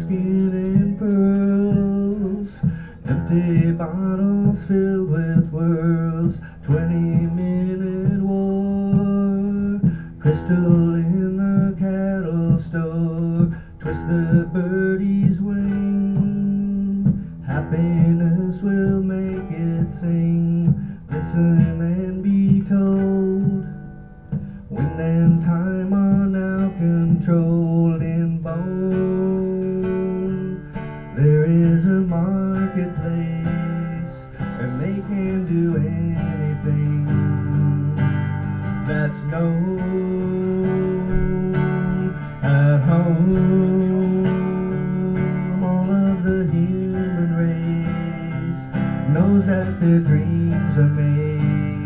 skin and pearls, empty bottles filled with worlds, 20-minute war, crystal in the cattle store, twist the birdie's wing, happiness will make it sing, listen and be told, wind and time are now controlled in bone. There is a marketplace, and they can do anything that's known at home. All of the human race knows that their dreams are made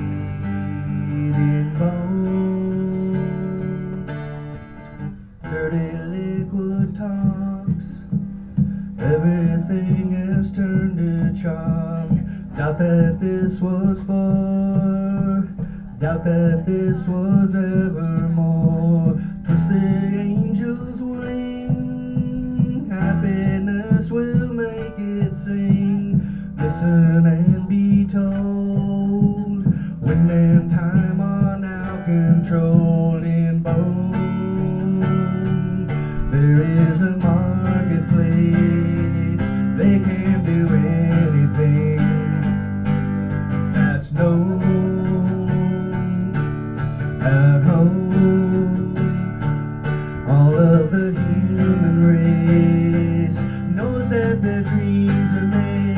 in bone. Dirty liquid talks, everything has turned to chalk. Doubt that this was for, doubt that this was evermore. Twist the angel's wing, happiness will make it sing, listen and be told, wind and time are now controlled in bone. There is a marketplace, they can do anything that's known at home. All of the human race knows that their dreams are made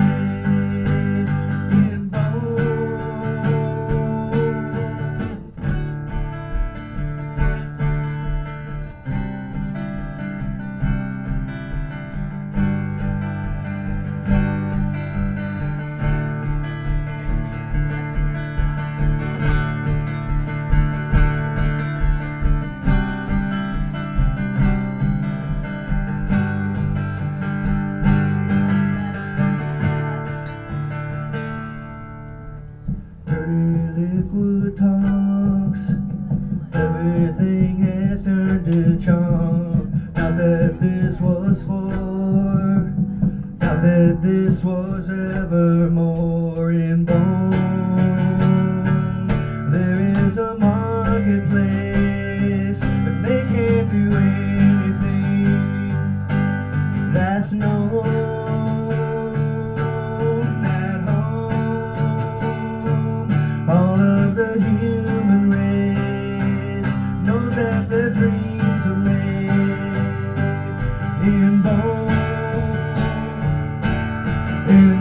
in bone. Liquid talks, everything has turned to chalk. Not that this was for, not that this was evermore in bone. There is a marketplace, but they can't do anything that's known. All of the human race knows that their dreams are made in bone.